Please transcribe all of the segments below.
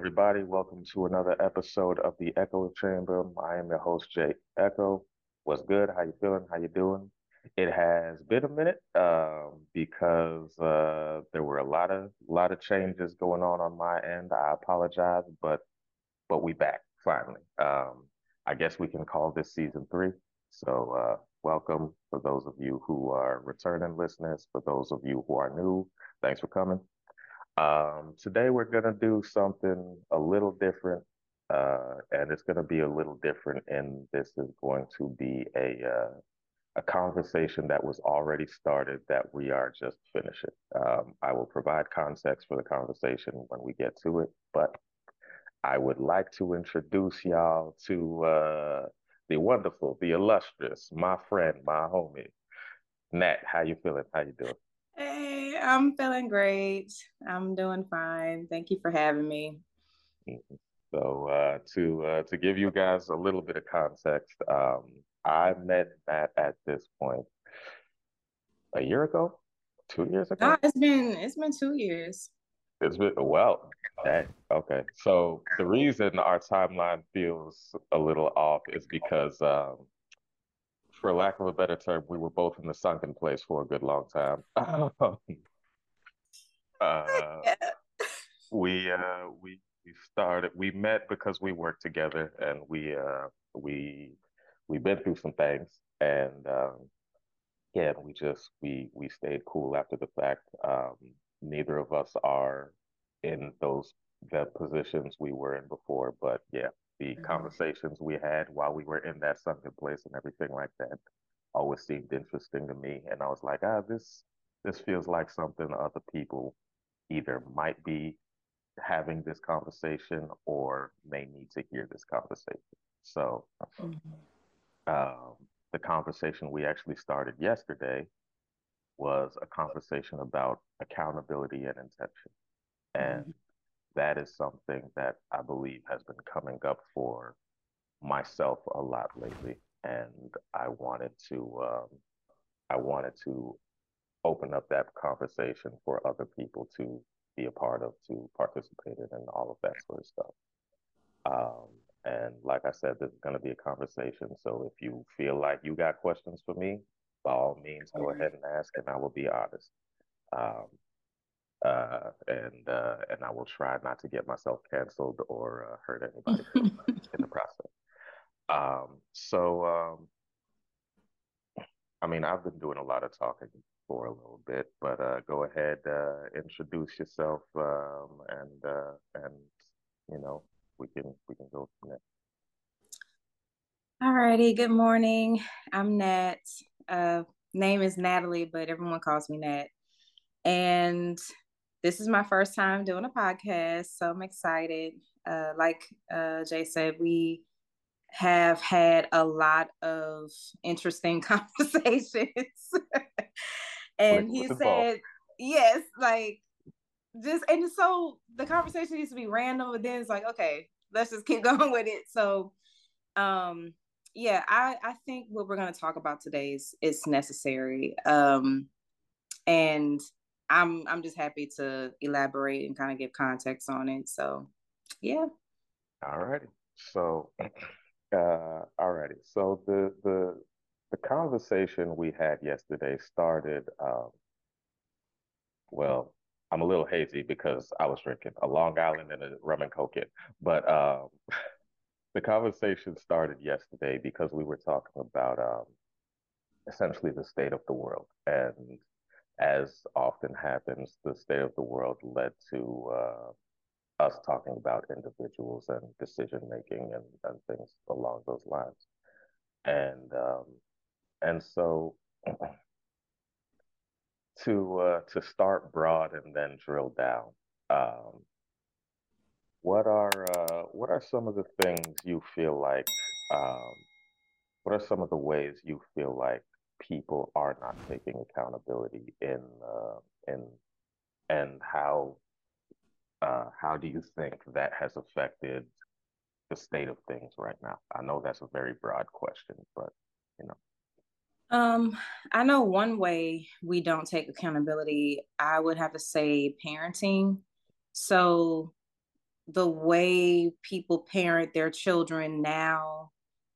everybody. Welcome to another episode of the Echo Chamber. I am your host, Jay Echo. What's good? How you feeling? How you doing? It has been a minute because there were a lot of changes going on my end. I apologize, but we back finally. I guess we can call this season three. So welcome for those of you who are returning listeners. For those of you who are new, thanks for coming. Today we're gonna do something a little different, and it's gonna be a little different. And this is going to be a conversation that was already started that we are just finishing. I will provide context for the conversation when we get to it, but I would like to introduce y'all to the wonderful, the illustrious, my friend, my homie, Nat. How you feeling? How you doing? Hey, I'm feeling great. I'm doing fine. Thank you for having me. Mhm. So to give you guys a little bit of context, I met Matt at this point a year ago, 2 years No, ago. it's been 2 years. It's been well, dang, okay. So the reason our timeline feels a little off is because, for lack of a better term, we were both in the sunken place for a good long time. Uh, Yeah. we met because we worked together and we been through some things and yeah, and we stayed cool after the fact. Neither of us are in the positions we were in before, but yeah, the Mhm. conversations we had while we were in that sunken place and everything like that always seemed interesting to me, and I was like, this feels like something other people either might be having this conversation or may need to hear this conversation. So, Mhm. um, the conversation we actually started yesterday was a conversation about accountability and intention. And Mhm. that is something that I believe has been coming up for myself a lot lately. And I wanted to open up that conversation for other people to be a part of, to participate in, and all of that sort of stuff. Um, and like I said, this is going to be a conversation. So if you feel like you got questions for me, by all means, go ahead and ask, and I will be honest. Um, and I will try not to get myself canceled or hurt anybody's feelings in the process. So I mean, I've been doing a lot of talking for a little bit, but go ahead, introduce yourself, and you know, we can go from there. Alrighty, good morning. I'm Nat. Uh, Name is Natalie, but everyone calls me Nat. And this is my first time doing a podcast, so I'm excited. Like Jay said, we have had a lot of interesting conversations. And he What's involved? said, yes, like just, and so the conversation used to be random, but then it's like, okay, let's just keep going with it. So, um, yeah, I think what we're going to talk about today is necessary. And I'm just happy to elaborate and kind of give context on it. So, yeah. All righty. So, all righty. So the conversation we had yesterday started. Well, I'm a little hazy because I was drinking a Long Island and a rum and coke it, but the conversation started yesterday because we were talking about essentially the state of the world. And as often happens, the state of the world led to us talking about individuals and decision making and things along those lines. And so to start broad and then drill down, um, what are some of the things you feel like um, what are some of the ways you feel like people are not taking accountability in and how do you think that has affected the state of things right now? I know that's a very broad question, but you know, Um, I know one way we don't take accountability, I would have to say parenting. So the way people parent their children now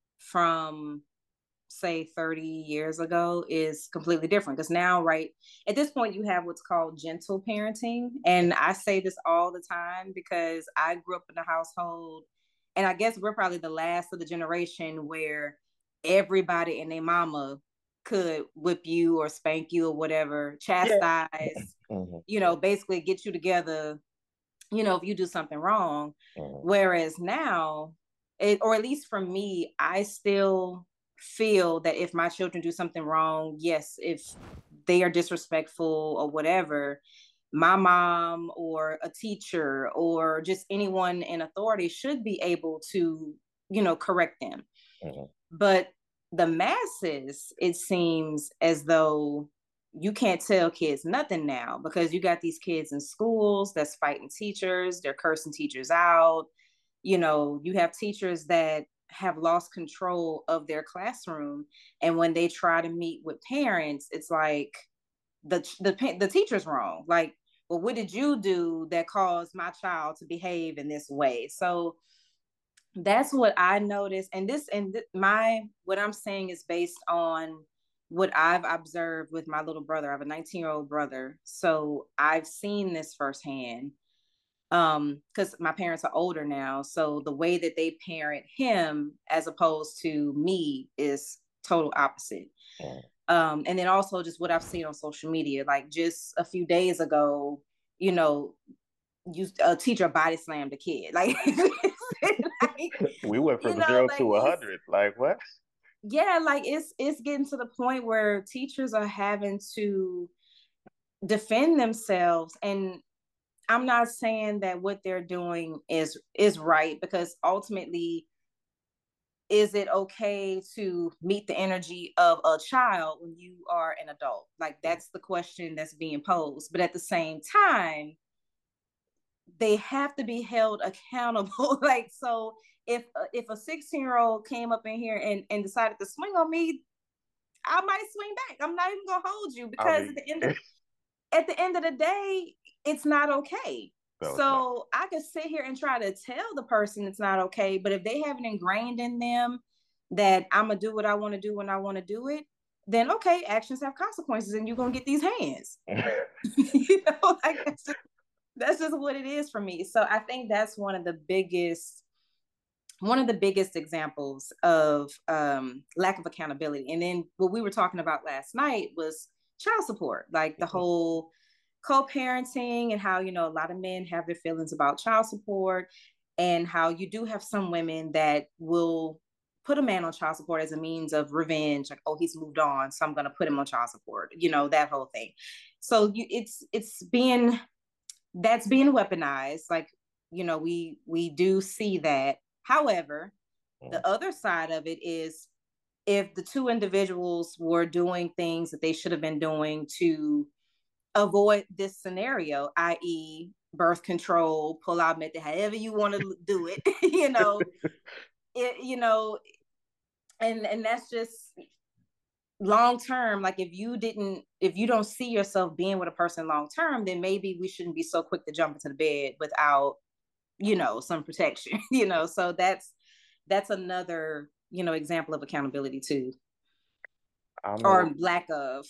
from say 30 years ago is completely different, because now, right at this point, you have what's called gentle parenting. And I say this all the time because I grew up in a household, and I guess we're probably the last of the generation where everybody and their mama could whip you or spank you or whatever, Yeah. chastise, Mhm. basically get you together, if you do something wrong. Mhm. Whereas now, or at least for me, I still feel that if my children do something wrong, yes, if they are disrespectful or whatever, my mom or a teacher or just anyone in authority should be able to, correct them. Mhm. But the masses, it seems as though you can't tell kids nothing now, because you got these kids in schools that's fighting teachers, they're cursing teachers out. You have teachers that have lost control of their classroom, and when they try to meet with parents, it's like the teacher's wrong. Like, well, what did you do that caused my child to behave in this way? So that's what I noticed. And my what I'm saying is based on what I've observed with my little brother. I have a 19-year-old brother, so I've seen this firsthand. Because my parents are older now, so the way that they parent him as opposed to me is total opposite. Mhm. And then also just what I've seen on social media, like just a few days ago, you know, a teacher body slammed a kid, like, like, We went from 0 like to it's 100. Like what? yeah, like it's getting to the point where teachers are having to defend themselves. And I'm not saying that what they're doing is right, because ultimately, is it okay to meet the energy of a child when you are an adult? Like, that's the question that's being posed. But at the same time, they have to be held accountable. Like, so if a 16-year-old came up in here and decided to swing on me, I might swing back. I'm not even gonna hold you, I because mean, at the end of the day, it's not okay. no, it's not. So I could sit here and try to tell the person it's not okay, but if they have it ingrained in them that I'm gonna do what I want to do when I want to do it, then okay, actions have consequences, and you're gonna get these hands. Like that's just what it is for me. So I think that's one of the biggest examples of lack of accountability. And then what we were talking about last night was child support, like the whole co-parenting, and how a lot of men have their feelings about child support, and how you do have some women that will put a man on child support as a means of revenge, like, oh, he's moved on, so I'm going to put him on child support, that whole thing. So it's being that's being weaponized. Like, we do see that. However, Mhm. the other side of it is, if the two individuals were doing things that they should have been doing to avoid this scenario, i.e., birth control, pull out method, however you want to do it, it, and that's just long term. Like, if you don't see yourself being with a person long term, then maybe we shouldn't be so quick to jump into the bed without some protection. So that's another example of accountability too, I mean, or lack of.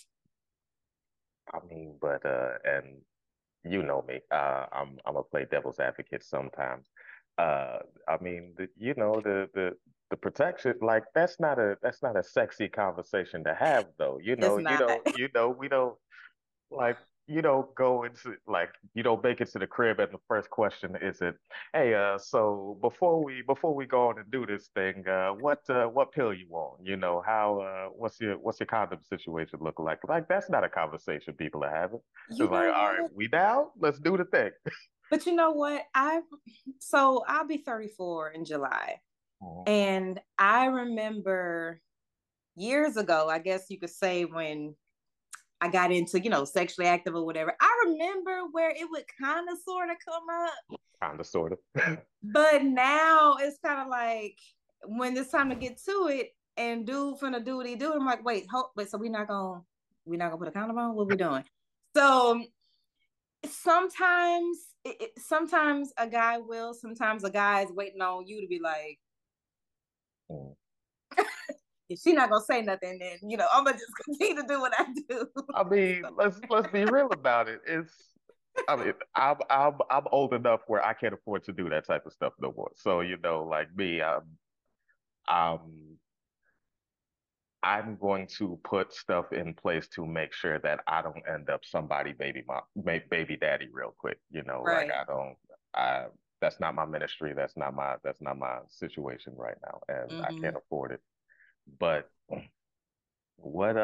but and you know me, I'm gonna play devil's advocate sometimes. Uh, I mean, the protection, like that's not a sexy conversation to have though. It's not. We don't like go into like make it to the crib and the first question isn't, hey, so before we go on and do this thing, what pill you on? How what's your condom situation look like? Like that's not a conversation people are having. You It's like, know all right, what? we down? Let's do the thing. But you know what? I'll be 34 in July. Mhm. And I remember years ago, I guess you could say, when I got into, sexually active or whatever, I remember where it would kind of sort of come up. Kind of, sort of. But now it's kind of like, when it's time to get to it, and dude finna do what he do, I'm like, wait, so we're not gonna put a condom on? What we doing? So sometimes sometimes a guy will, sometimes a guy is waiting on you to be like, Mm. if she's not gonna say nothing, then I'm gonna just continue to do what I do. I mean, So, let's be real about it. I mean, I'm old enough where I can't afford to do that type of stuff no more. So, like me, I'm I'm going to put stuff in place to make sure that I don't end up somebody baby daddy real quick. Like right. I that's not my ministry. That's not my situation right now, and I Mm-hmm. can't afford it. But what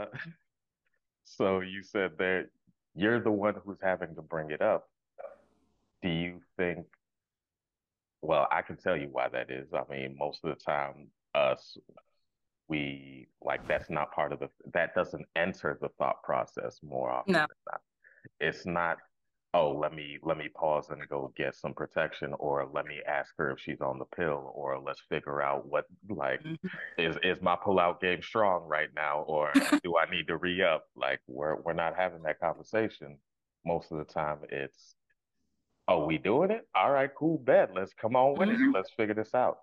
so you said that you're the one who's having to bring it up. Do you think, well, I can tell you why that is. I mean, most of the time, us, we like that doesn't enter the thought process more often No. than not. It's not, oh, let me pause and go get some protection, or let me ask her if she's on the pill, or let's figure out what like Mm-hmm. is my pullout game strong right now, or do I need to re-up? Like we're not having that conversation. Most of the time it's, oh, we doing it? All right, cool, bet. Let's come on with it. Mm-hmm. Let's figure this out.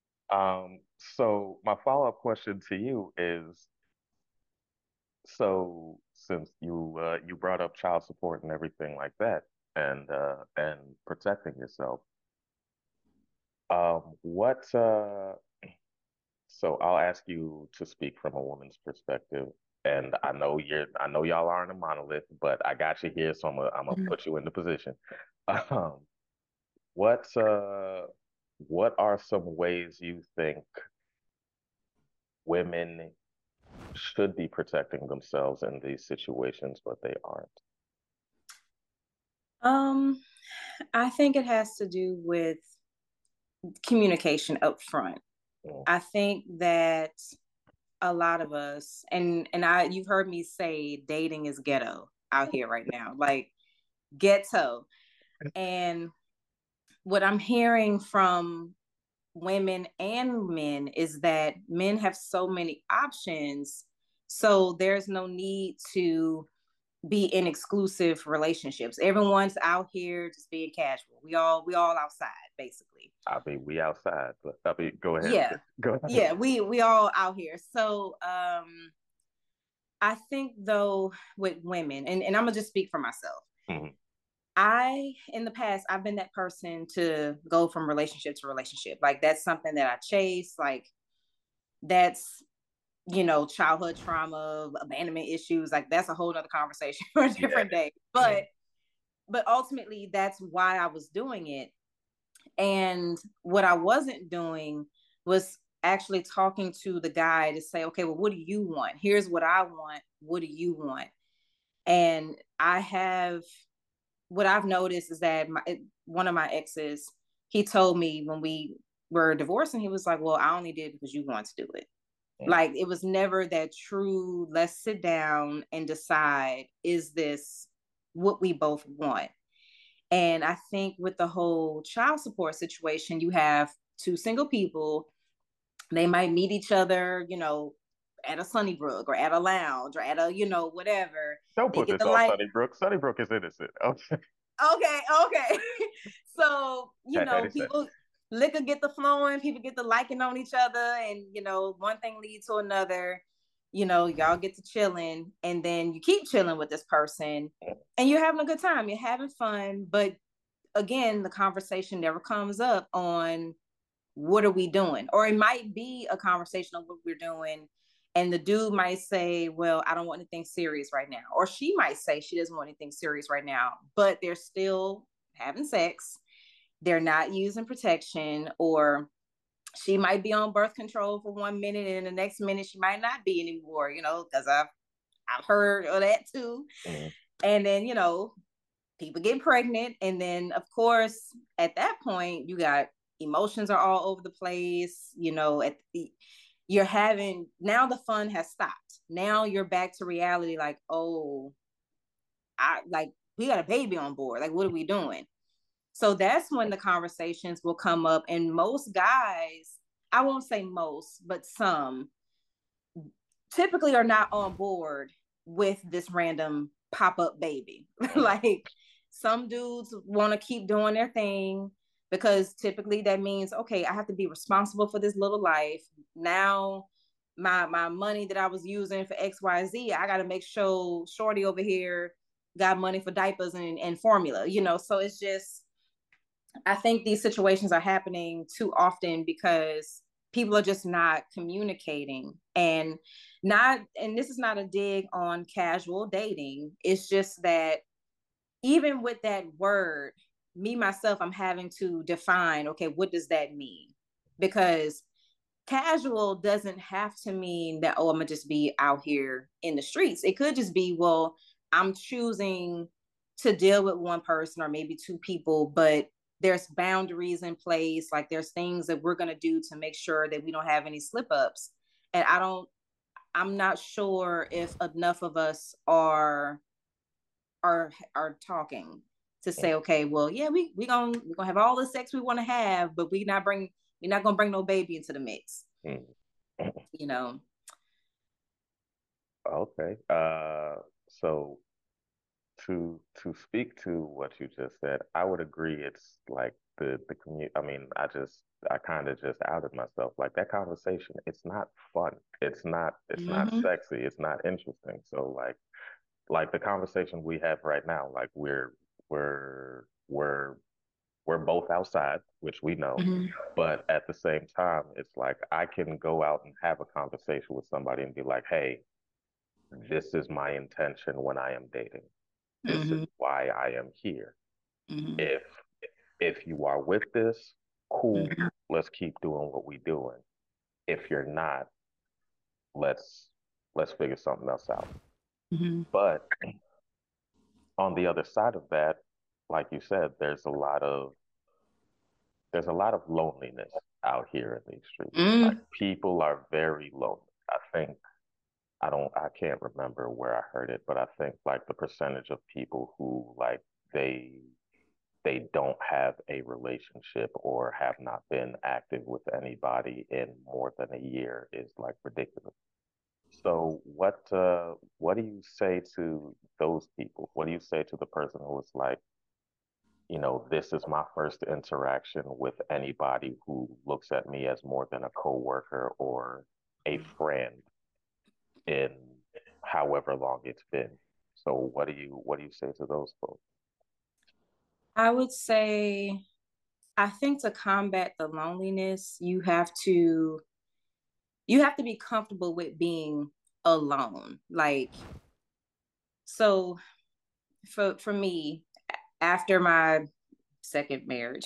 So my follow-up question to you is, so since you brought up child support and everything like that, and protecting yourself, what so I'll ask you to speak from a woman's perspective, and I know y'all aren't a monolith, but I got you here, so I'm gonna put you in the position. Um, what uh what are some ways you think women should be protecting themselves in these situations, but they aren't? Um, I think it has to do with communication up front. Mm, I think that a lot of us, and you've heard me say dating is ghetto out here right now, like ghetto. And what I'm hearing from women and men is that men have so many options, so there's no need to be in exclusive relationships. Everyone's out here just being casual. We all outside basically. I mean, we outside, but I mean, go ahead. Yeah. Go ahead. Yeah, we all out here. So I think though with women, and I'm gonna just speak for myself. Mhm. In the past, I've been that person to go from relationship to relationship. Like that's something that I chase. Like that's, childhood trauma, abandonment issues. Like that's a whole other conversation for a Yeah. different day. Mm, But ultimately that's why I was doing it. And what I wasn't doing was actually talking to the guy to say, okay, well, what do you want? Here's what I want. What do you want? And what I've noticed is that one of my exes, he told me when we were divorcing, he was like, well, I only did it because you want to do it. mm. Like it was never that true, let's sit down and decide, is this what we both want? And I think with the whole child support situation, you have two single people. They might meet each other, at a Sunnybrook or at a lounge or at a, whatever. Don't They put get this the on light. Sunnybrook. Sunnybrook is innocent. Okay. Okay, okay. So, That is it. people liquor get the flowing, people get the liking on each other, and one thing leads to another. Y'all get to chilling, and then you keep chilling with this person, and you're having a good time, you're having fun, but again, the conversation never comes up on what are we doing? Or it might be a conversation on what we're doing. And the dude might say, well, I don't want anything serious right now. Or she might say she doesn't want anything serious right now, but they're still having sex. They're not using protection, or she might be on birth control for 1 minute and the next minute she might not be anymore, because I've heard of that too. Mm. And then, people get pregnant, and then of course at that point you got emotions are all over the place, you're having, now the fun has stopped, now you're back to reality, like, oh, I like, we got a baby on board, like what are we doing? So that's when the conversations will come up, and most guys, I won't say most, but some typically are not on board with this random pop-up baby. Mm. Like Some dudes want to keep doing their thing because typically that means, okay, I have to be responsible for this little life. Now my money that I was using for XYZ, I got to make sure shorty over here got money for diapers and formula, you know? So it's just, I think these situations are happening too often because people are just not communicating and this is not a dig on casual dating. It's just that even with that word, me myself, I'm having to define, okay, what does that mean? Because casual doesn't have to mean that, oh, I'm gonna just be out here in the streets. It could just be, well, I'm choosing to deal with one person or maybe two people, but there's boundaries in place. Like there's things that we're gonna do to make sure that we don't have any slip ups. And I'm not sure if enough of us are talking to say, okay, well, yeah, we're gonna have all the sex we want to have, but we're not gonna bring no baby into the mix. You know. Okay. So to speak to what you just said, I would agree. It's like the community. I mean, I kind of just outed myself. Like that conversation, it's not fun. It's not Mm-hmm. sexy. It's not interesting. So like the conversation we have right now, like we're we're we're both outside, which we know, Mm-hmm. but at the same time, it's like I can go out and have a conversation with somebody and be like, hey, this is my intention when I am dating. This is Mm-hmm. why I am here. Mm-hmm. If if you are with this, cool, Mm-hmm. let's keep doing what we're doing. If you're not, let's let's figure something else out. Mm-hmm. But on the other side of that, like you said, there's a lot of loneliness out here in these streets. Like Mm-hmm. people are very lonely. I think I can't remember where I heard it, but I think like the percentage of people who like they they don't have a relationship or have not been active with anybody in more than a year is like ridiculous. So what do you say to those people? What do you say to the person who is like, this is my first interaction with anybody who looks at me as more than a coworker or a friend in however long it's been. So what do you say to those folks? I would say, I think to combat the loneliness, you have to be comfortable with being alone. Like, so for me, after my second marriage,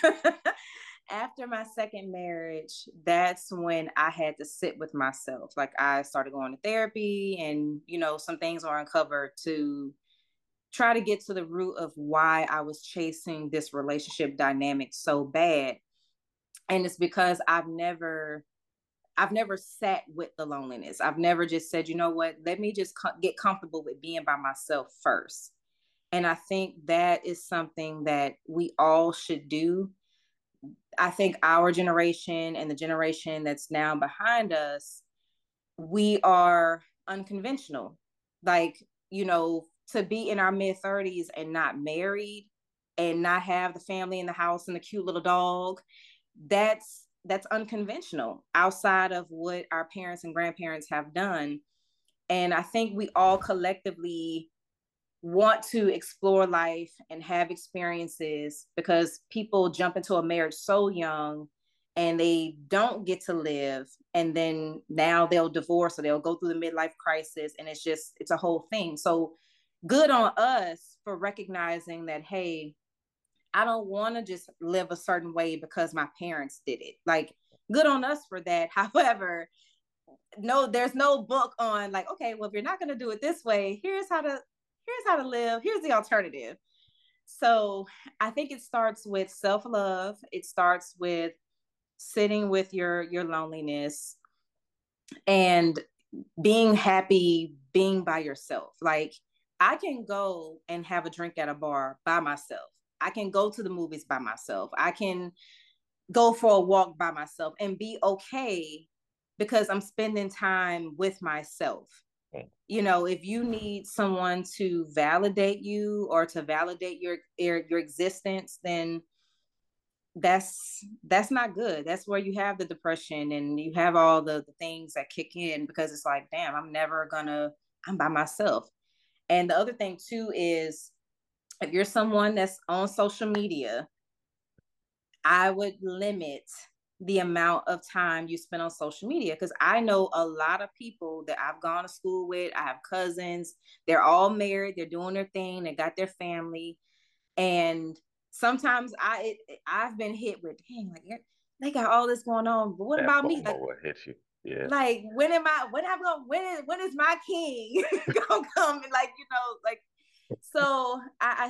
after my second marriage, that's when I had to sit with myself. Like I started going to therapy and, some things were uncovered to try to get to the root of why I was chasing this relationship dynamic so bad. And it's because I've never sat with the loneliness. I've never just said, you know what, let me just get comfortable with being by myself first. And I think that is something that we all should do. I think our generation and the generation that's now behind us, we are unconventional. Like, to be in our mid 30s and not married and not have the family in the house and the cute little dog, that's unconventional outside of what our parents and grandparents have done. And I think we all collectively want to explore life and have experiences because people jump into a marriage so young and they don't get to live, and then now they'll divorce or they'll go through the midlife crisis, and it's a whole thing. So good on us for recognizing that, hey, I don't want to just live a certain way because my parents did it. Like, good on us for that. However, no, there's no book on like, okay, well, if you're not going to do it this way, here's how to live. Here's the alternative. So I think it starts with self-love. It starts with sitting with your loneliness and being happy being by yourself. Like, I can go and have a drink at a bar by myself. I can go to the movies by myself. I can go for a walk by myself and be okay because I'm spending time with myself. You know, if you need someone to validate you or to validate your existence, then that's not good. That's where you have the depression and you have all the things that kick in, because it's like, damn, I'm by myself. And the other thing too is, if you're someone that's on social media, I would limit the amount of time you spend on social media, because I know a lot of people that I've gone to school with. I have cousins, they're all married, they're doing their thing, they got their family. And sometimes I've been hit with, dang, like they got all this going on, but what That about me? FOMO will hit you. Yeah. Like when is my king gonna come? And like, like, so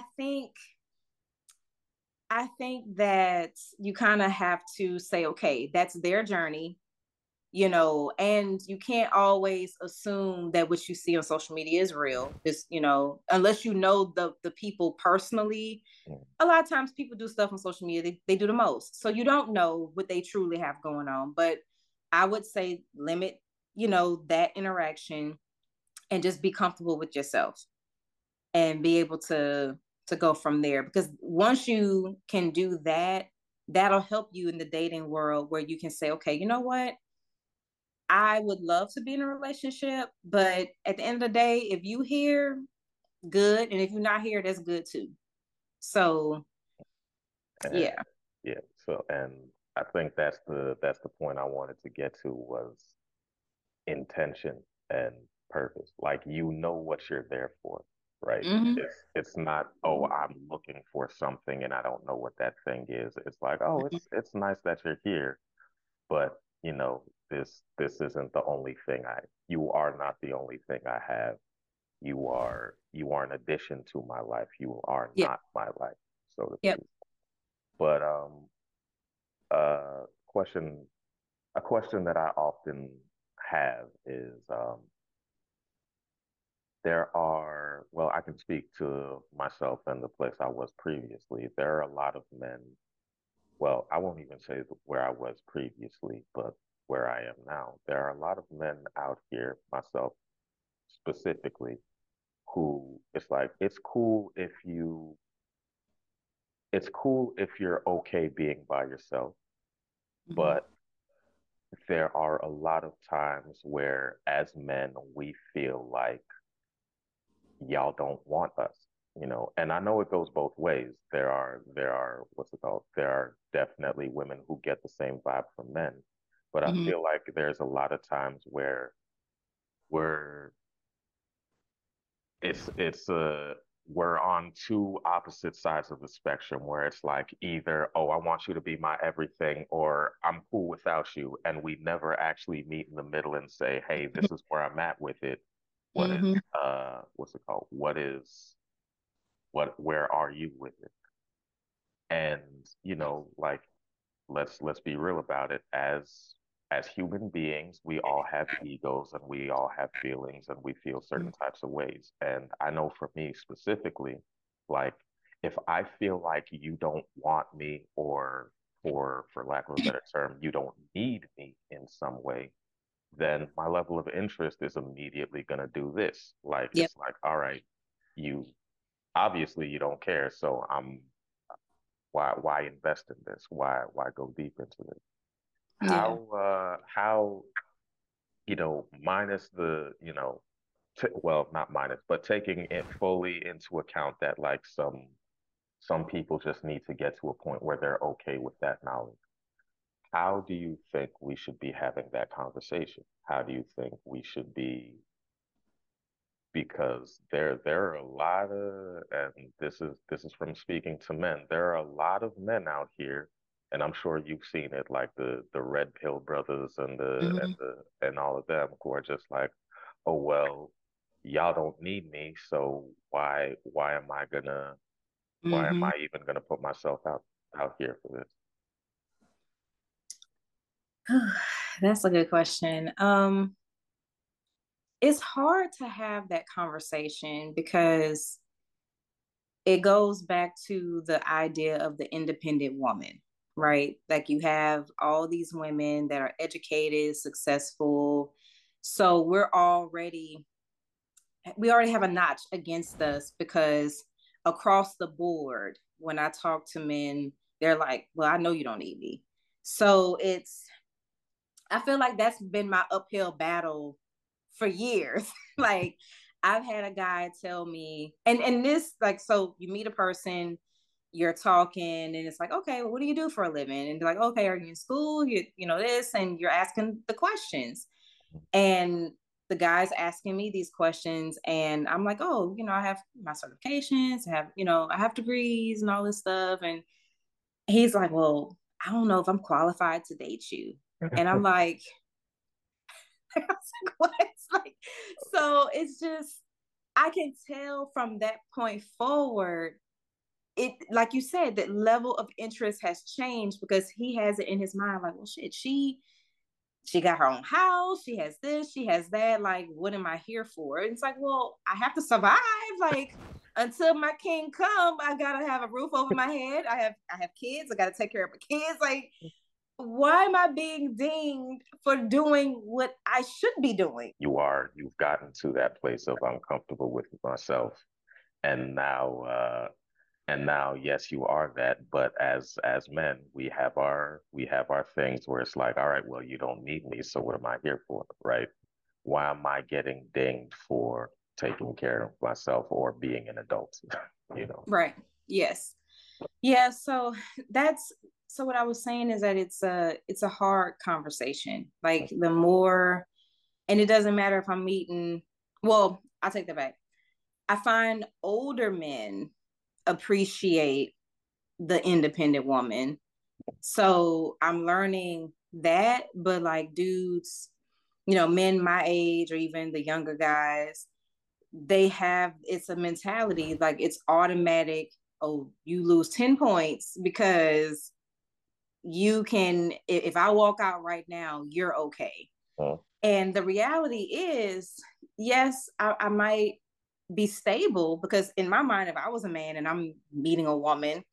I think that you kind of have to say, okay, that's their journey, and you can't always assume that what you see on social media is real. Just, unless you know the people personally. Mm. A lot of times people do stuff on social media, they do the most. So you don't know what they truly have going on. But I would say limit, that interaction, and just be comfortable with yourself and be able to go from there, because once you can do that, that'll help you in the dating world, where you can say, okay, you know what, I would love to be in a relationship, but at the end of the day, if you here, good, and if you're not here, that's good too. So And yeah. yeah, so and I think that's the point I wanted to get to was intention and purpose. Like you know what you're there for, right? Mm-hmm. It's not, oh, I'm looking for something and I don't know what that thing is. It's like, oh, it's nice that you're here, but this isn't the only thing you are not the only thing I have. You are an addition to my life. You are Yep. not my life, so to Yep. speak. But uh question a question that I often have is well, I can speak to myself and the place I was previously. There are a lot of men, well, I won't even say where I was previously, but where I am now. There are a lot of men out here, myself specifically, who it's like it's cool if you're okay being by yourself, Mm-hmm. but there are a lot of times where as men we feel like y'all don't want us, and I know it goes both ways. There are what's it called, there are definitely women who get the same vibe from men, but I Mm-hmm. feel like there's a lot of times where we're it's we're on two opposite sides of the spectrum, where it's like either, oh, I want you to be my everything, or I'm cool without you, and we never actually meet in the middle and say, hey, this is where I'm at with it. What is Mm-hmm. what's it called? Where are you with it? And like, let's be real about it. As human beings, we all have egos and we all have feelings and we feel certain types of ways. And I know for me specifically, like if I feel like you don't want me, or for lack of a better term, you don't need me in some way, then my level of interest is immediately going to do this. Like Yep. it's like, all right, you obviously you don't care, so why invest in this? Why go deep into it? Yeah. How minus the well, not minus, but taking it fully into account that like some people just need to get to a point where they're okay with that knowledge. How do you think we should be having that conversation? How do you think we should be? Because there are a lot of, and this is from speaking to men, there are a lot of men out here, and I'm sure you've seen it, like the red pill brothers and the Mm-hmm. and the and all of them, who are just like, oh well, y'all don't need me, so why am Mm-hmm. I even gonna put myself out here for this? That's a good question. It's hard to have that conversation, because it goes back to the idea of the independent woman, right? Like, you have all these women that are educated, successful. So we're already we already have a notch against us because across the board, when I talk to men, they're like, well, I know you don't need me. So I feel like that's been my uphill battle for years. Like I've had a guy tell me, and this, like, so you meet a person, you're talking, and it's like, okay, well, what do you do for a living? And they're like, okay, are you in school? You know this, and you're asking the questions. And the guy's asking me these questions, and I'm like, oh, I have my certifications, I have degrees and all this stuff. And he's like, well, I don't know if I'm qualified to date you. And I'm like, I was like, what? Like, so it's just, I can tell from that point forward, it, like you said, that level of interest has changed because he has it in his mind, like, well, shit, she got her own house, she has this, she has that. Like, what am I here for? And it's like, well, I have to survive. Like, until my king come, I gotta have a roof over my head. I have kids. I gotta take care of my kids. Like, why am I being dinged for doing what I should be doing? You've gotten to that place of I'm comfortable with myself. And now, yes, you are that, but as men, we have our things where it's like, all right, well, you don't need me, so what am I here for, right? Why am I getting dinged for taking care of myself or being an adult? You know? Right. Yes. Yeah. So that's so what I was saying is that it's a hard conversation. Like the more, and it doesn't matter if I'm meeting. Well, I'll take that back. I find older men appreciate the independent woman. So I'm learning that, but like dudes, men my age or even the younger guys, they have, it's a mentality like it's automatic. Oh, you lose 10 points because you can, if I walk out right now, you're okay. Oh, And the reality is, yes, I might be stable because in my mind, if I was a man and I'm meeting a woman,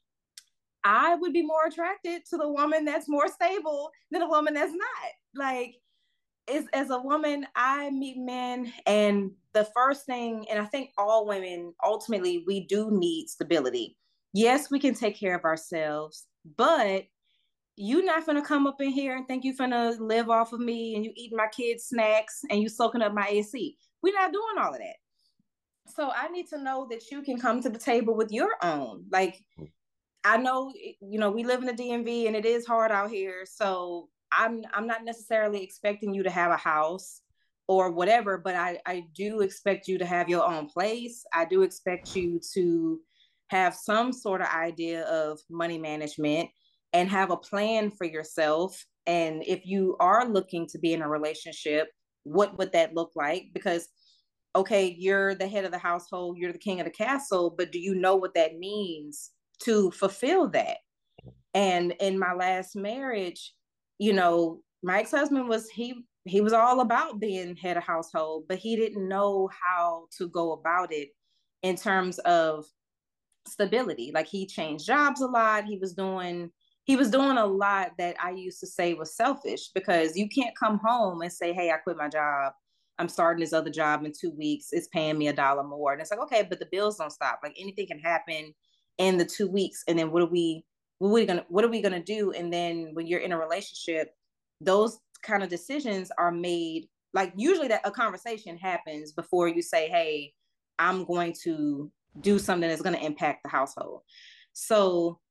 I would be more attracted to the woman that's more stable than a woman that's not. Like, as a woman, I meet men, and the first thing, and I think all women ultimately, we do need stability. Yes, we can take care of ourselves, but you not gonna come up in here and think you gonna live off of me and you eating my kids' snacks and you soaking up my AC. We're not doing all of that. So I need to know that you can come to the table with your own. Like, I know, we live in the DMV and it is hard out here. So I'm not necessarily expecting you to have a house or whatever, but I do expect you to have your own place. I do expect you to have some sort of idea of money management and have a plan for yourself. And if you are looking to be in a relationship, what would that look like? Because okay, you're the head of the household, you're the king of the castle, but do you know what that means to fulfill that? And in my last marriage, my ex-husband he was all about being head of household, but he didn't know how to go about it in terms of stability. Like he changed jobs a lot. He was doing a lot that I used to say was selfish because you can't come home and say, "Hey, I quit my job. I'm starting this other job in 2 weeks. It's paying me $1 more." And it's like, okay, but the bills don't stop. Like anything can happen in the 2 weeks. And then what are we gonna do? And then when you're in a relationship, those kind of decisions are made. Like usually that a conversation happens before you say, "Hey, I'm going to do something that's going to impact the household." So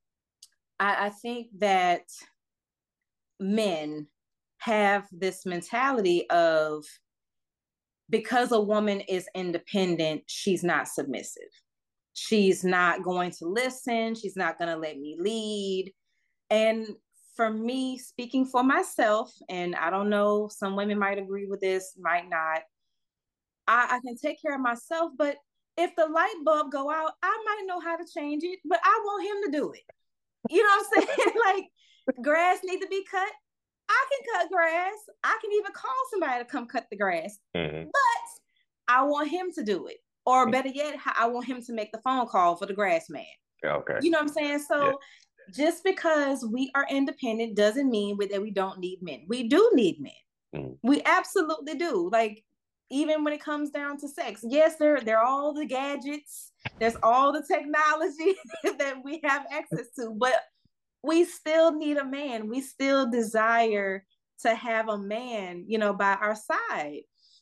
I think that men have this mentality of because a woman is independent, she's not submissive. She's not going to listen. She's not going to let me lead. And for me, speaking for myself, and I don't know, some women might agree with this, might not. I can take care of myself, but if the light bulb go out, I might know how to change it, but I want him to do it. You know what I'm saying? Like grass need to be cut. I can cut grass. I can even call somebody to come cut the grass, mm-hmm. but I want him to do it. Or better yet, I want him to make the phone call for the grass man. Okay. You know what I'm saying? Yeah. So just because we are independent doesn't mean that we don't need men. We do need men. Mm. We absolutely do. Like even when it comes down to sex. Yes, there are all the gadgets, there's all the technology that we have access to, but we still need a man. We still desire to have a man, by our side.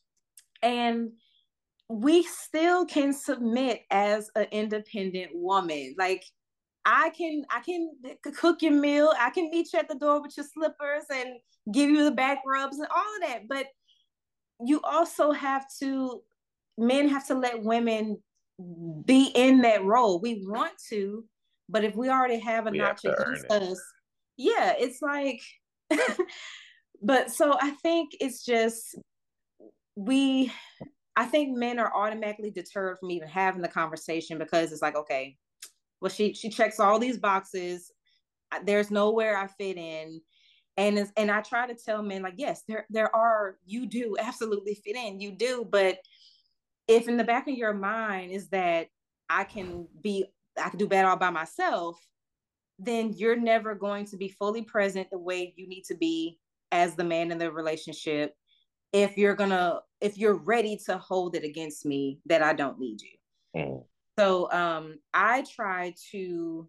And we still can submit as an independent woman. Like I can cook your meal. I can meet you at the door with your slippers and give you the back rubs and all of that. But you also men have to let women be in that role. We want to, but if we already have a We have notch to earn against it. us, yeah, it's like, but so I think it's just, we, I think men are automatically deterred from even having the conversation because it's like, okay, well, she checks all these boxes. There's nowhere I fit in. And I try to tell men like, yes, there are, you do absolutely fit in, you do, but if in the back of your mind is that I can do bad all by myself, then you're never going to be fully present the way you need to be as the man in the relationship. If you're ready to hold it against me that I don't need you. Mm. So I try to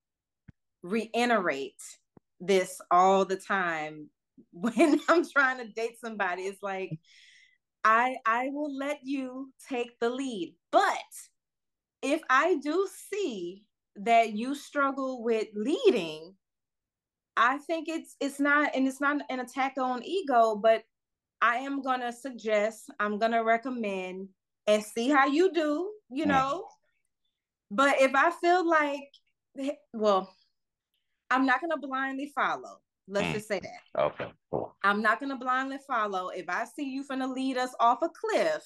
reiterate this all the time when I'm trying to date somebody. It's like, I will let you take the lead. But if I do see that you struggle with leading, I think it's not, and it's not an attack on ego, but I am gonna suggest, I'm gonna recommend and see how you do. But if I feel like, well, I'm not gonna blindly follow. Let's just say that. Okay, cool. I'm not gonna blindly follow. If I see you finna lead us off a cliff,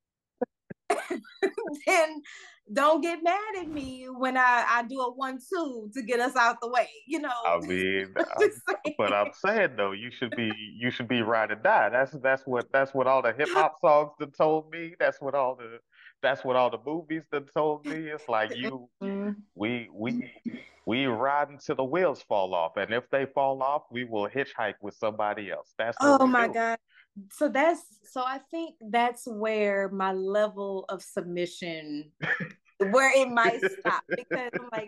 then don't get mad at me when I do a 1-2 to get us out the way. I mean, Just but I'm saying. saying though, you should be ride or die. That's what all the hip hop songs that told me. That's what all the movies that told me. It's like Mm. we ride until the wheels fall off, and if they fall off, we will hitchhike with somebody else. That's what Oh we my do. God. So I think that's where my level of submission, where it might stop, because I'm like,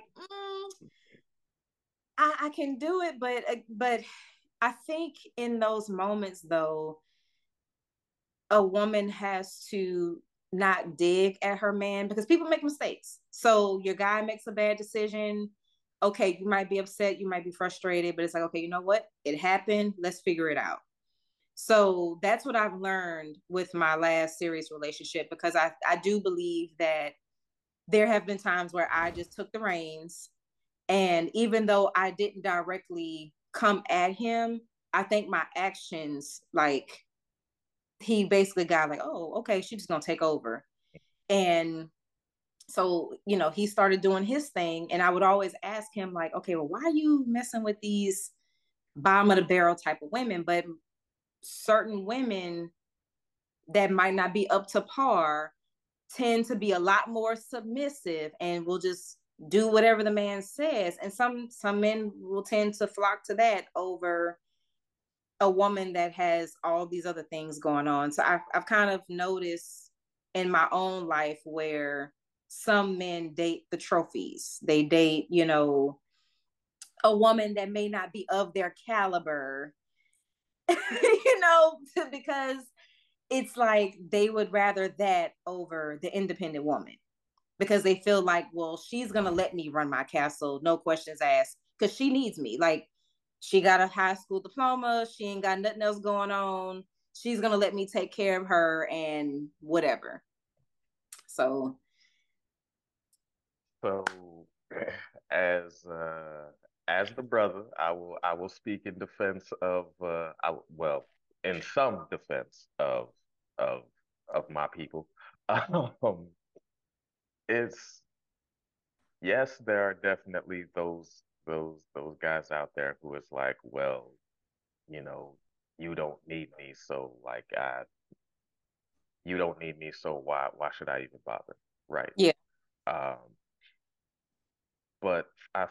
I can do it, but I think in those moments though, a woman has to not dig at her man because people make mistakes. So your guy makes a bad decision. Okay, you might be upset, you might be frustrated, but it's like, okay, you know what? It happened. Let's figure it out. So that's what I've learned with my last serious relationship, because I do believe that there have been times where I just took the reins. And even though I didn't directly come at him, I think my actions, like, he basically got like, oh, okay, she's just gonna take over. And so, he started doing his thing. And I would always ask him, like, okay, well, why are you messing with these bottom of the barrel type of women? But certain women that might not be up to par tend to be a lot more submissive and will just do whatever the man says. And some men will tend to flock to that over a woman that has all these other things going on. So I've kind of noticed in my own life where some men date the trophies. They date, a woman that may not be of their caliber, because it's like they would rather that over the independent woman, because they feel like, well, she's gonna let me run my castle, no questions asked, because she needs me. Like, she got a high school diploma, she ain't got nothing else going on. She's gonna let me take care of her and whatever. So So, as uh, as the brother, I will speak in defense of well, in some defense of of my people. Um, it's yes, there are definitely those guys out there who is like, well, you know, you don't need me, so like you don't need me, so why should I even bother? Right. yeah, Um, but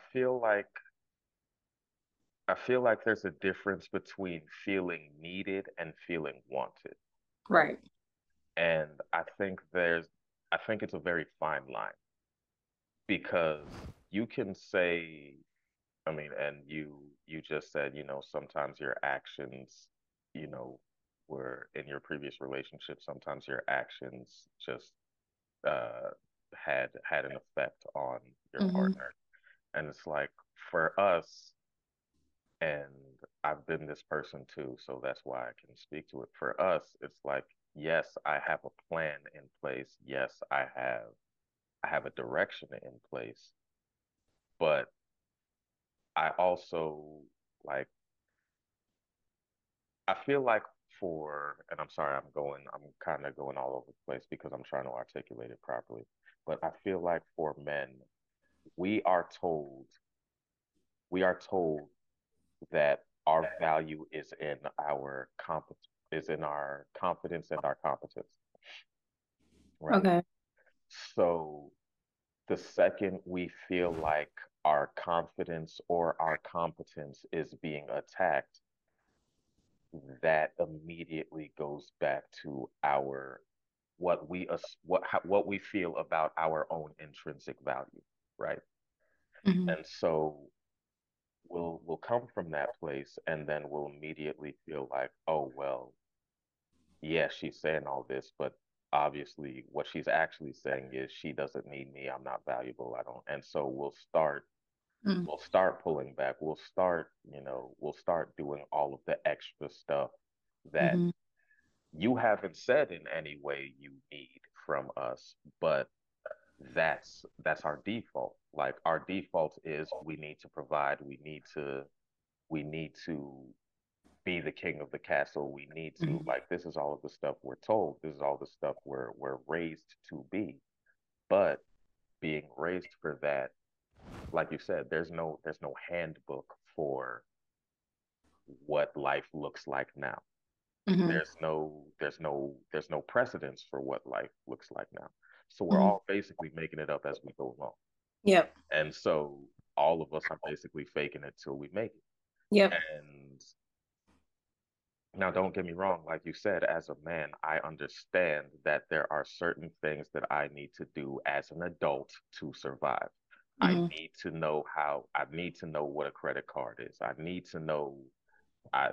I feel like there's a difference between feeling needed and feeling wanted, right? right. And I think it's a very fine line because you can say, I mean, and you just said, sometimes your actions, you know, were in your previous relationship, sometimes your actions just uh had an effect on your Mm-hmm. partner. And it's like for us, and I've been this person too, so that's why I can speak to it. For us, it's like, yes, I have a plan in place. Yes, I have a direction in place, but I also like I feel like and I'm sorry, I'm kind of going all over the place because I'm trying to articulate it properly. But I feel like for men, we are told, we are told that our value is in our confidence and our competence, right? Okay. So the second we feel like our confidence or our competence is being attacked, that immediately goes back to our what we feel about our own intrinsic value, right? Mm-hmm. And so we'll come from that place and then we'll immediately feel like, oh well, yeah, she's saying all this, but obviously what she's actually saying is she doesn't need me, I'm not valuable, I don't. And so we'll start pulling back. We'll start doing all of the extra stuff that Mm-hmm. you haven't said in any way you need from us, but that's our default. Like our default is we need to provide, we need to be the king of the castle. We need to Mm-hmm. like this is all of the stuff we're told. This is all the stuff we're raised to be. But being raised for that, like you said, there's no handbook for what life looks like now. Mm-hmm. There's no precedence for what life looks like now. So we're Mm-hmm. all basically making it up as we go along. Yep. And so all of us are basically faking it till we make it. Yep. And now don't get me wrong, like you said, as a man, I understand that there are certain things that I need to do as an adult to survive. Mm-hmm. I need to know what a credit card is. I need to know I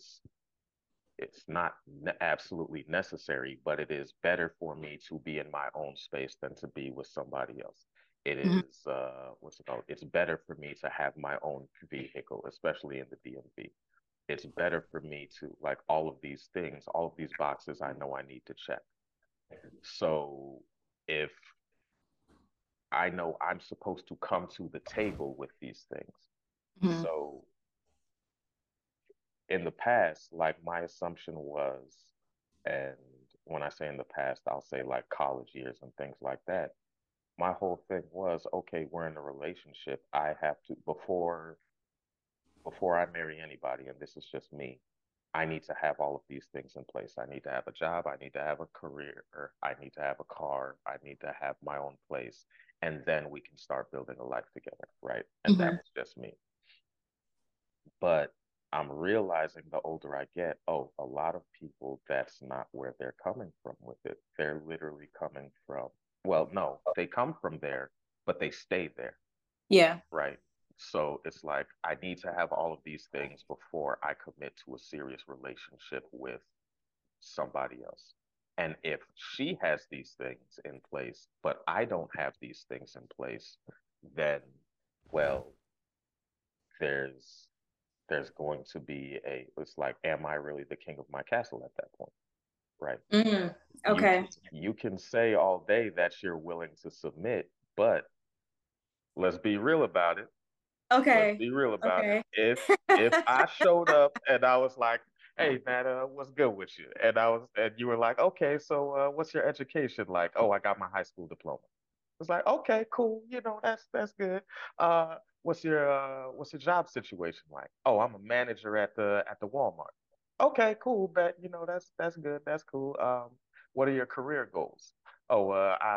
it's not absolutely necessary, but it is better for me to be in my own space than to be with somebody else. It Mm-hmm. is what's it called? It's better for me to have my own vehicle, especially in the DMV. It's better for me to like all of these things, all of these boxes I know I need to check. So if I know I'm supposed to come to the table with these things. Mm-hmm. So in the past, like my assumption was, and when I say in the past, I'll say like college years and things like that. My whole thing was, okay, we're in a relationship. I have to before I marry anybody, and this is just me, I need to have all of these things in place. I need to have a job, I need to have a career, I need to have a car, I need to have my own place, and then we can start building a life together, right? And that Mm-hmm. was just me. But I'm realizing the older I get, oh, a lot of people, that's not where they're coming from with it. They're literally coming from, well, no, they come from there, but they stay there, Yeah. right? So it's like, I need to have all of these things before I commit to a serious relationship with somebody else. And if she has these things in place, but I don't have these things in place, then, well, there's there's going to be it's like, am I really the king of my castle at that point? Right. Mm-hmm. You Okay. you can say all day that you're willing to submit, but let's be real about it. Let's Okay. be real about it. Okay. If I showed up and I was like, "Hey, man, what's good with you?" and you were like, "Okay, so what's your education like?" "Oh, I got my high school diploma." It's like, "Okay, cool. That's good. What's your job situation like?" "Oh, I'm a manager at the Walmart." "Okay, cool. Bet that's good. That's cool. What are your career goals?" "Oh,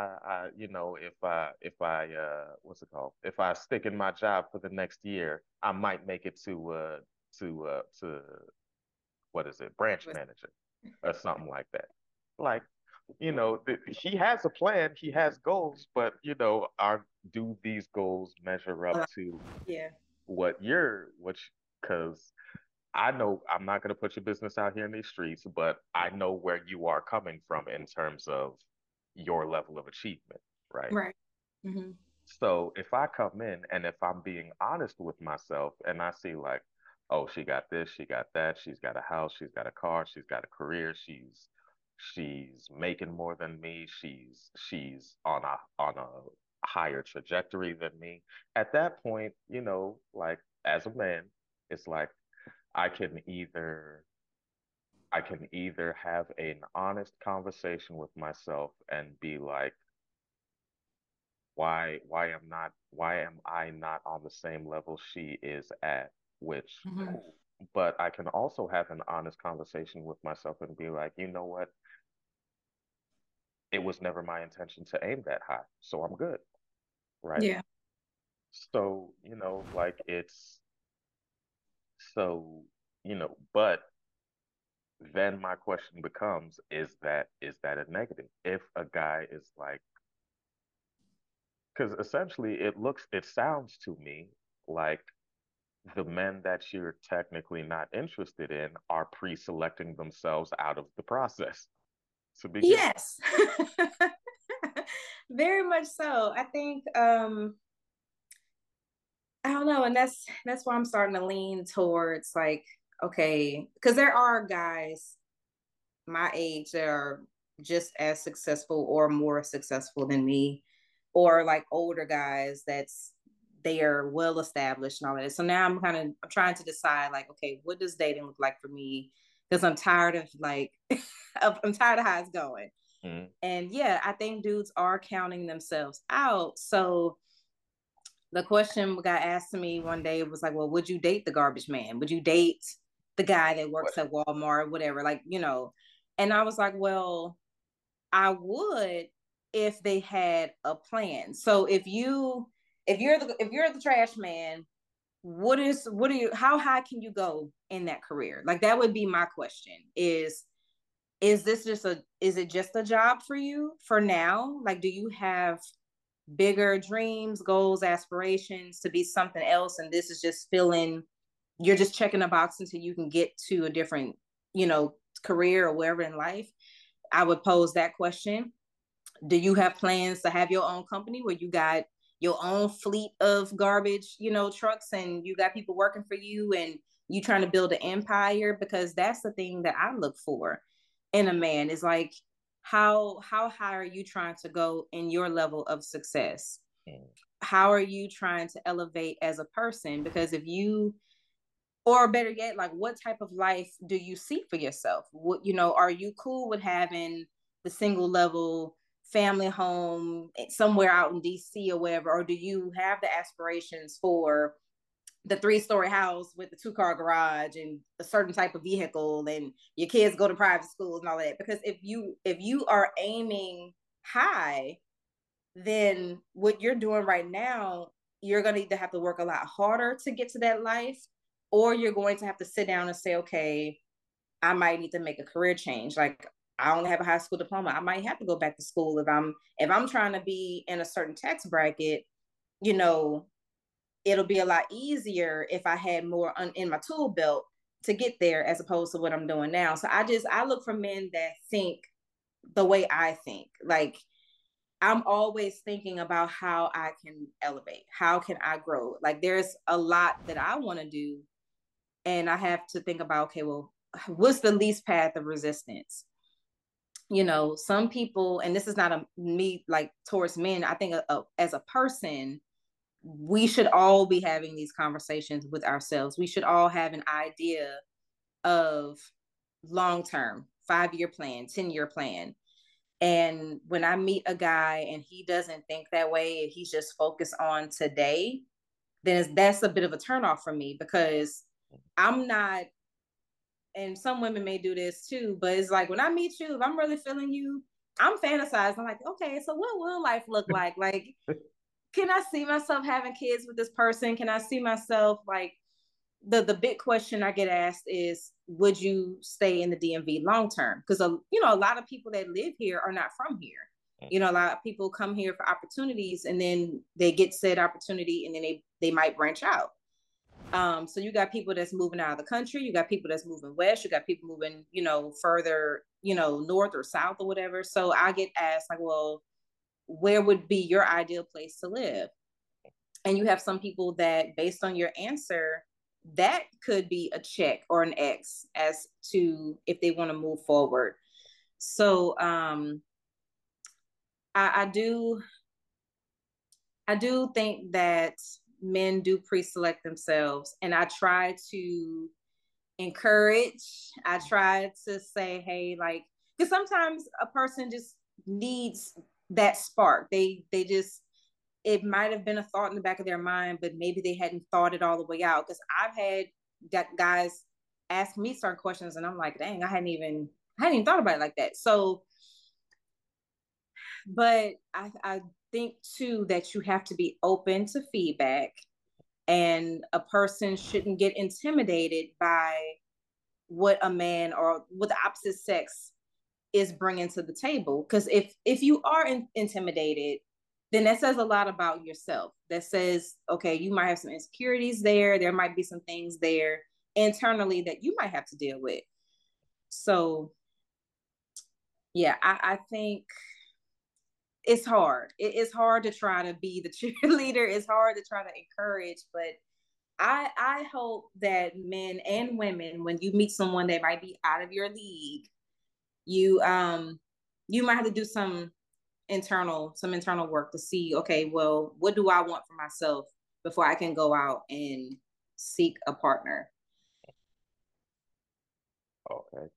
if I what's it called? If I stick in my job for the next year, I might make it to what is it, branch manager or something like that." Like, he has a plan, he has goals, but are do these goals measure up to Yeah. because I know I'm not going to put your business out here in these streets, but I know where you are coming from in terms of your level of achievement, right? Right. Hmm. So if I come in and if I'm being honest with myself and I see like, oh, she got this, she got that, she's got a house, she's got a car, she's got a career, she's making more than me, she's on a higher trajectory than me. At that point, like as a man, it's like I can either I can either have an honest conversation with myself and be like, why am I not on the same level she is at? Which Hmm. cool. But I can also have an honest conversation with myself and be like, you know what? It was never my intention to aim that high, so I'm good, right? Yeah. So, like so, but then my question becomes, is that a negative? If a guy is like, because essentially it sounds to me like the men that you're technically not interested in are pre-selecting themselves out of the process to begin with. Yes. Very much so. I think I don't know, and that's why I'm starting to lean towards like, okay, because there are guys my age that are just as successful or more successful than me, or like older guys that's they are well established and all that. So now I'm trying to decide like, okay, what does dating look like for me? Because I'm tired of like I'm tired of how it's going. Mhm. And yeah, I think dudes are counting themselves out. So the question got asked to me one day was like, well, would you date the garbage man? Would you date the guy that works at Question. Walmart, whatever? Like, and I was like, well, I would if they had a plan. So if you're the trash man, what are you how high can you go in that career? Like that would be my question is it just a job for you for now? Like do you have bigger dreams, goals, aspirations to be something else and this is just filling you're just checking a box until you can get to a different, you know, career or wherever in life? I would pose that question. Do you have plans to have your own company where you got your own fleet of garbage, trucks and you got people working for you and you trying to build an empire? Because that's the thing that I look for in a man is like how high are you trying to go in your level of success? Mm. How are you trying to elevate as a person? Because if you or better yet, like what type of life do you see for yourself? What are you cool with having the single level family home somewhere out in DC or wherever, or do you have the aspirations for the 3-story house with the 2-car garage and a certain type of vehicle and your kids go to private schools and all that? Because if you are aiming high, then what you're doing right now, you're going to either have to work a lot harder to get to that life, or you're going to have to sit down and say, okay, I might need to make a career change. Like I only have a high school diploma. I might have to go back to school if I'm trying to be in a certain tax bracket, you know, it'll be a lot easier if I had more in my tool belt to get there as opposed to what I'm doing now. So I look for men that think the way I think. Like I'm always thinking about how I can elevate, how can I grow. Like there's a lot that I want to do, and I have to think about, okay, well, what's the least path of resistance? Some people, and this is not a me like towards men. I think as a person, we should all be having these conversations with ourselves. We should all have an idea of long term, 5-year plan, 10-year plan. And when I meet a guy and he doesn't think that way, he's just focused on today, then that's a bit of a turnoff for me because I'm not, and some women may do this too, but it's like when I meet you, if I'm really feeling you, I'm fantasizing. I'm like, okay, so what will life look like? Like, can I see myself having kids with this person? Can I see myself like the big question I get asked is, would you stay in the DMV long term? Because a lot of people that live here are not from here. A lot of people come here for opportunities, and then they get said opportunity, and then they might branch out. So you got people that's moving out of the country. You got people that's moving west. You got people moving, further, north or south or whatever. So I get asked like, well, where would be your ideal place to live? And you have some people that, based on your answer, that could be a check or an X as to if they want to move forward. So I do think that men do pre-select themselves, and I try to encourage. I try to say, hey, like, because sometimes a person just needs that spark. They just, it might have been a thought in the back of their mind, but maybe they hadn't thought it all the way out. Because I've had guys ask me certain questions, and I'm like, dang, I hadn't even thought about it like that. So, but I think too that you have to be open to feedback, and a person shouldn't get intimidated by what a man or what the opposite sex is bringing to the table. Because if you are intimidated, then that says a lot about yourself. That says, okay, you might have some insecurities there. There might be some things there internally that you might have to deal with. So, yeah, I think it's hard. It's hard to try to be the cheerleader. It's hard to try to encourage, but I hope that men and women, when you meet someone that might be out of your league, you might have to do some internal work to see, okay, well, what do I want for myself before I can go out and seek a partner. Okay.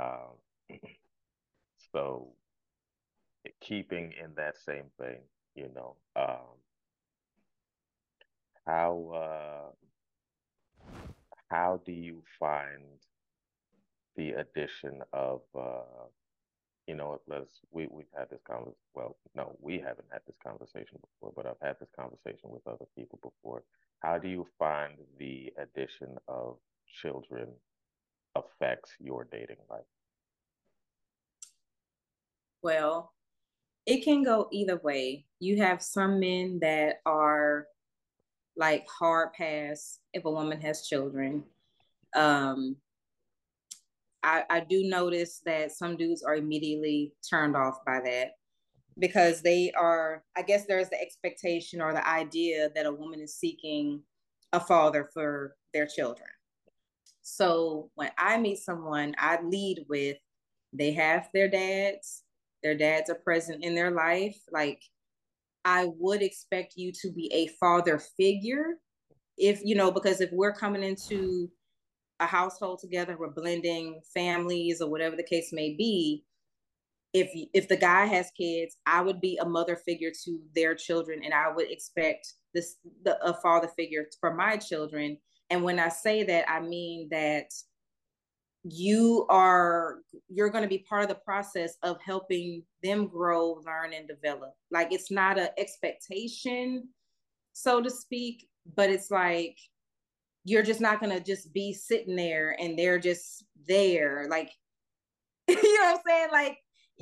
So keeping in that same thing, you know, how how do you find the addition of we've had this conversation. Well, no, we haven't had this conversation before, but I've had this conversation with other people before. How do you find the addition of children affects your dating life? Well, it can go either way. You have some men that are like hard pass if a woman has children. Um, I do notice that some dudes are immediately turned off by that because they are, I guess there's the expectation or the idea that a woman is seeking a father for their children. So when I meet someone, I lead with they have their dads are present in their life. Like, I would expect you to be a father figure if, because if we're coming into a household together, we're blending families or whatever the case may be. If the guy has kids, I would be a mother figure to their children, and I would expect a father figure for my children. And when I say that, I mean that you're going to be part of the process of helping them grow, learn, and develop. Like, it's not an expectation, so to speak, but it's like you're just not going to just be sitting there and they're just there, like, you know what I'm saying, like,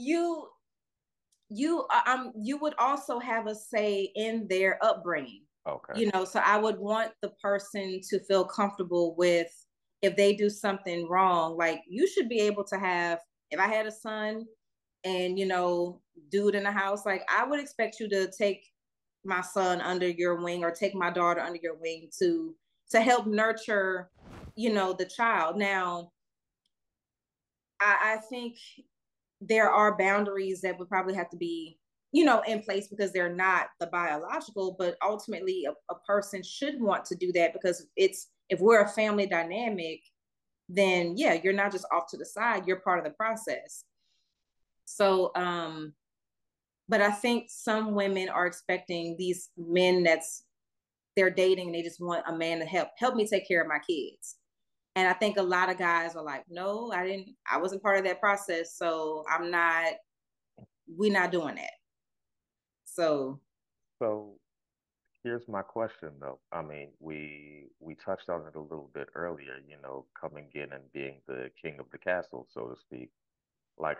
you would also have a say in their upbringing. Okay. So I would want the person to feel comfortable with, if they do something wrong, like, you should be able to have, if I had a son and, dude in the house, like, I would expect you to take my son under your wing or take my daughter under your wing to help nurture, the child. Now, I think there are boundaries that would probably have to be, in place, because they're not the biological, but ultimately a person should want to do that, because if we're a family dynamic, then yeah, you're not just off to the side, you're part of the process. So, but I think some women are expecting these men they're dating, and they just want a man to help me take care of my kids. And I think a lot of guys are like, no, I wasn't part of that process. So we're not doing that. So, So here's my question though. I mean, we touched on it a little bit earlier, coming in and being the king of the castle, so to speak. Like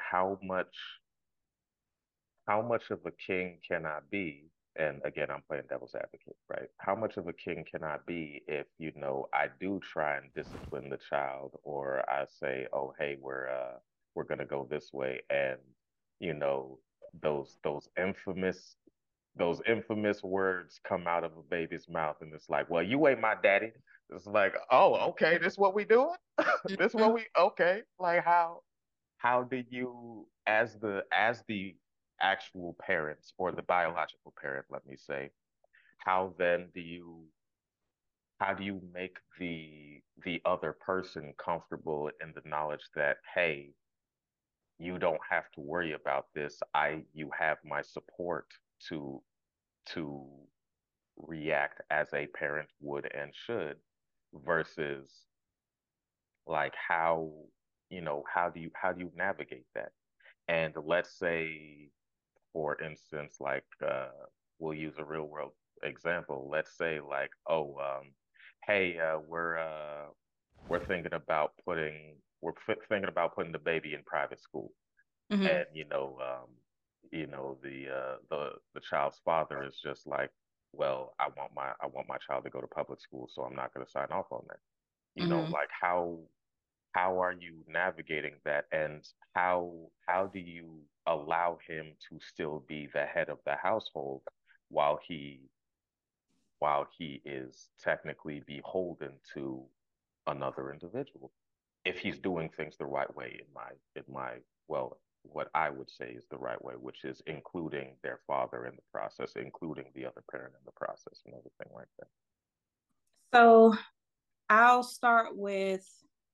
how much of a king can I be? And again, I'm playing devil's advocate, right? How much of a king can I be if, I do try and discipline the child, or I say, oh, hey, we're gonna go this way, and you know, those infamous words come out of a baby's mouth, and it's like, well, you ain't my daddy. It's like, oh, okay, this what we doing? This what Mhm. we okay? Like how do you, as the actual parents or the biological parent, let me say, how then do you make the other person comfortable in the knowledge that, hey, you don't have to worry about this. You have my support to to react as a parent would and should, versus like how do you navigate that? And let's say, for instance, like we'll use a real world example. Let's say like, oh, hey, we're thinking about putting the baby in private school, Mhm. and the child's father is just like, well, I want my child to go to public school, so I'm not going to sign off on that. Mhm. Like how are you navigating that, and how do you allow him to still be the head of the household while he is technically beholden to another individual, if he's doing things the right way, in my well, what I would say is the right way, which is including their father in the process, including the other parent in the process, and everything like that. So I'll start with,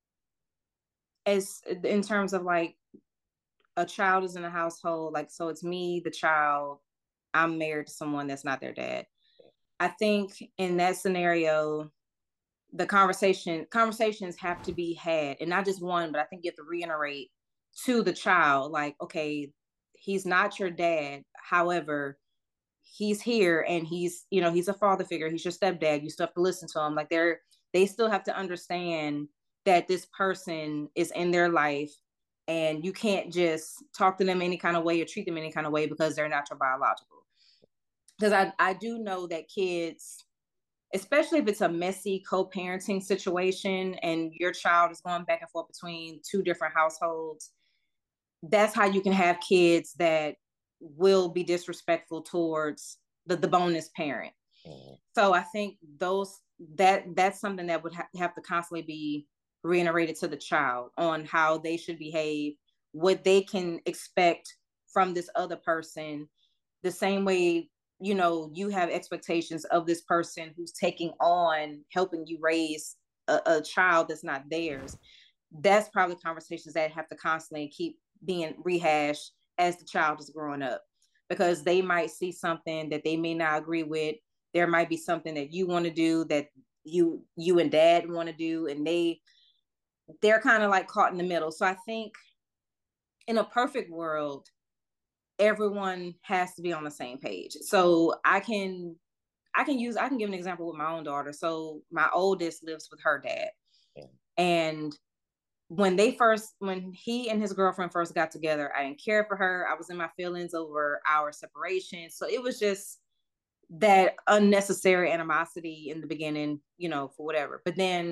as in terms of like a child is in a household, like, so it's me, the child, I'm married to someone that's not their dad. I think in that scenario, the conversations have to be had, and not just one, but I think you have to reiterate to the child, like, okay, he's not your dad. However, he's here and he's a father figure. He's your stepdad. You still have to listen to him. Like they still have to understand that this person is in their life, and you can't just talk to them any kind of way or treat them any kind of way because they're not your biological. Because I do know that kids, especially if it's a messy co-parenting situation and your child is going back and forth between two different households, that's how you can have kids that will be disrespectful towards the bonus parent. Mhm. So I think that's something that would have to constantly be reiterated to the child on how they should behave, what they can expect from this other person, the same way you have expectations of this person who's taking on helping you raise a child that's not theirs. That's probably conversations that have to constantly keep being rehashed as the child is growing up, because they might see something that they may not agree with. There might be something that you want to do that you and dad want to do, and they're kind of like caught in the middle. So I think in a perfect world, everyone has to be on the same page. So I can give an example with my own daughter. So my oldest lives with her dad, Mhm. and when he and his girlfriend first got together, I didn't care for her. I was in my feelings over our separation. So it was just that unnecessary animosity in the beginning, for whatever. But then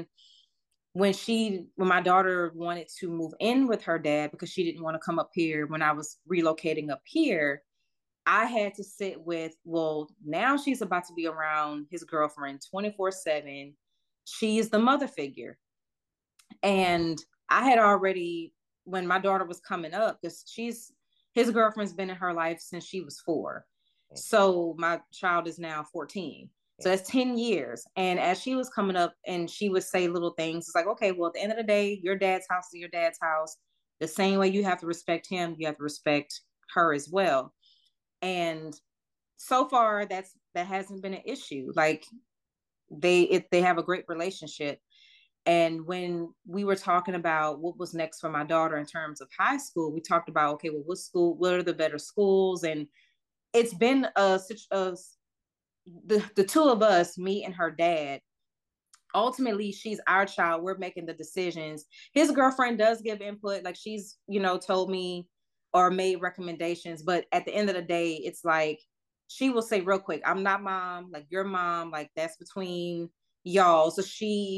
when my daughter wanted to move in with her dad because she didn't want to come up here when I was relocating up here, I had to sit with, well, now she's about to be around his girlfriend 24/7. She's the mother figure. And I had already, when my daughter was coming up, because his girlfriend's been in her life since she was 4. So my child is now 14. So Mhm. that's 10 years. And as she was coming up and she would say little things, it's like, okay, well, at the end of the day, your dad's house is your dad's house. The same way you have to respect him, you have to respect her as well. And so far, that hasn't been an issue. Like they have a great relationship. And when we were talking about what was next for my daughter in terms of high school, we talked about, okay, well, what are the better schools? And it's been the two of us, me and her dad, ultimately she's our child. We're making the decisions. His girlfriend does give input, like she's, told me or made recommendations, but at the end of the day, it's like she will say real quick, I'm not mom, like your mom, like that's between y'all. So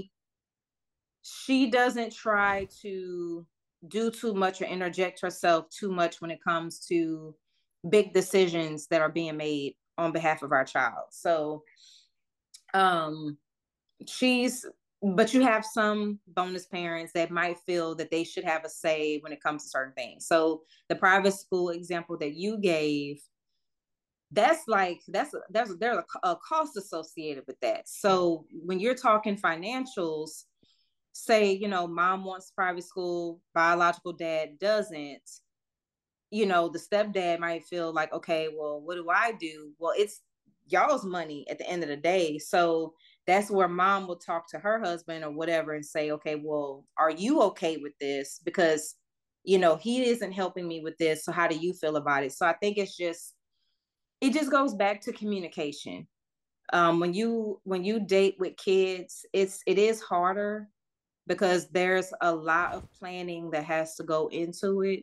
she doesn't try to do too much or interject herself too much when it comes to big decisions that are being made on behalf of our child. So um she's but you have some bonus parents that might feel that they should have a say when it comes to certain things. So the private school example that you gave, that's like there's a cost associated with that. So when you're talking financials, say, mom wants private school, biological dad doesn't, the stepdad might feel like, okay, well, what do I do? Well, it's y'all's money at the end of the day. So that's where mom will talk to her husband or whatever and say, okay, well, are you okay with this? Because, he isn't helping me with this. So how do you feel about it? So I think it just goes back to communication. When you date with kids, it is harder because there's a lot of planning that has to go into it.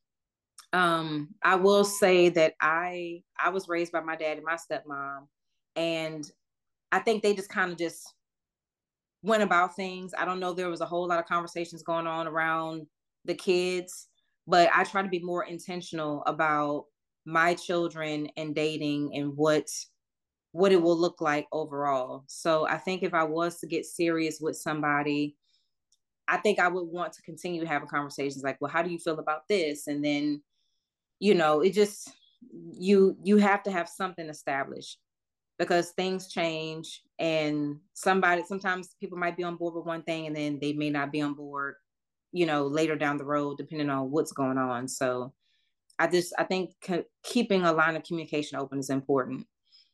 I will say that I was raised by my dad and my stepmom, and I think they just kind of just went about things. I don't know, there was a whole lot of conversations going on around the kids, but I try to be more intentional about my children and dating and what it will look like overall. So I think if I was to get serious with somebody, I think I would want to continue having conversations like, well, how do you feel about this? And then, it just you have to have something established because things change and sometimes people might be on board with one thing and then they may not be on board, later down the road, depending on what's going on. So I think keeping a line of communication open is important.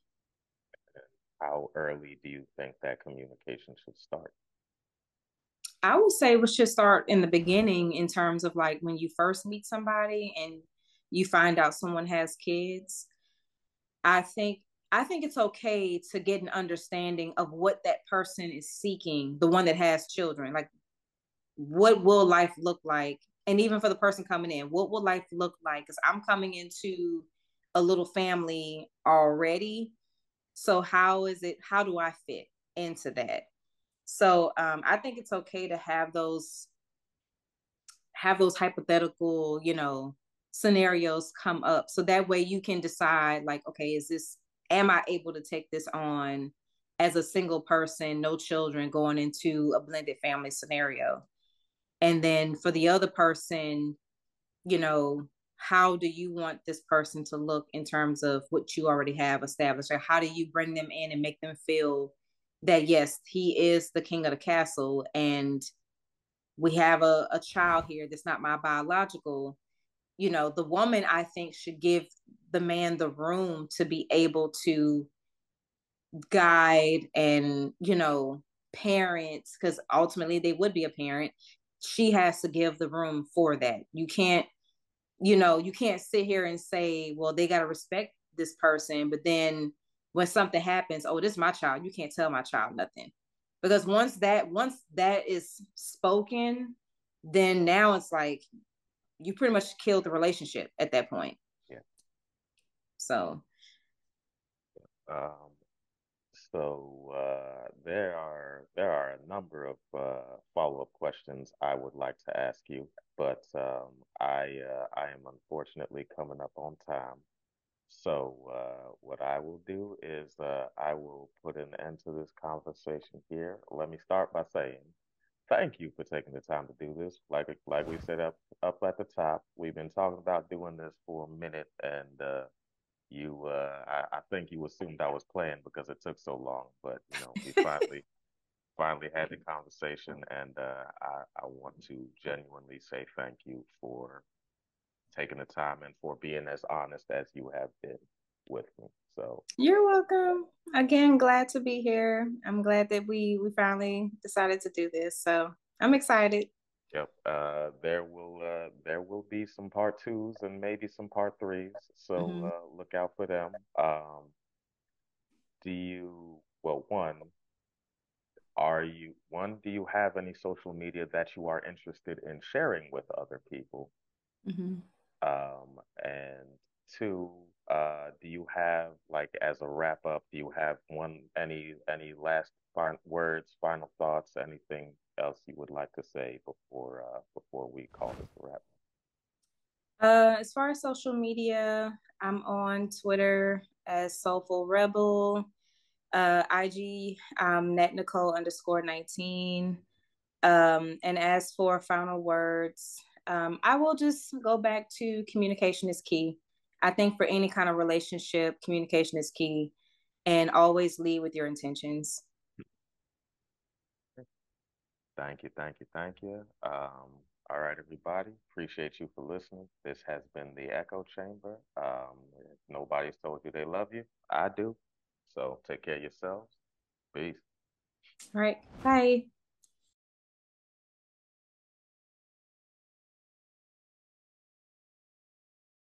How early do you think that communication should start? I would say we should start in the beginning in terms of like when you first meet somebody and you find out someone has kids. I think I think it's okay to get an understanding of what that person is seeking, the one that has children. Like what will life look like? And even for the person coming in, what will life look like? Because I'm coming into a little family already. So how do I fit into that? So I think it's okay to have those hypothetical, scenarios come up. So that way you can decide like, okay, am I able to take this on as a single person, no children going into a blended family scenario? And then for the other person, you know, how do you want this person to look in terms of what you already have established? Or how do you bring them in and make them feel that, yes, he is the king of the castle and we have a child here that's not my biological. The woman, I think, should give the man the room to be able to guide and, parents, because ultimately they would be a parent. She has to give the room for that. You can't sit here and say, well, they got to respect this person, but then when something happens, oh, this is my child, you can't tell my child nothing. Because once that is spoken, then now it's like you pretty much killed the relationship at that point. Yeah. So Um, there are a number of follow-up questions I would like to ask you, but I am unfortunately coming up on time. So what I will do is I will put an end to this conversation here. Let me start by saying thank you for taking the time to do this. Like we said up at the top, we've been talking about doing this for a minute, and I think you assumed I was playing because it took so long, but we finally had the conversation, and I want to genuinely say thank you for taking the time and for being as honest as you have been with me. So, you're welcome. Again, glad to be here. I'm glad that we finally decided to do this. So I'm excited. yep, there will be some part twos and maybe some part threes. So Mhm. look out for them. do you, well, do you have any social media that you are interested in sharing with other people? Mm-hmm. And two, do you have like as a wrap up, do you have any last words, final thoughts, anything else you would like to say before we call this a wrap? As far as social media, I'm on Twitter as Soulful Rebel. IG, net Nicole underscore 19. And as for final words, I will just go back to communication is key. I think for any kind of relationship, communication is key, and always lead with your intentions. Thank you, thank you, thank you. All right, everybody. Appreciate you for listening. This has been the Echo Chamber. If nobody's told you they love you, I do. So take care of yourselves. Peace. All right. Bye.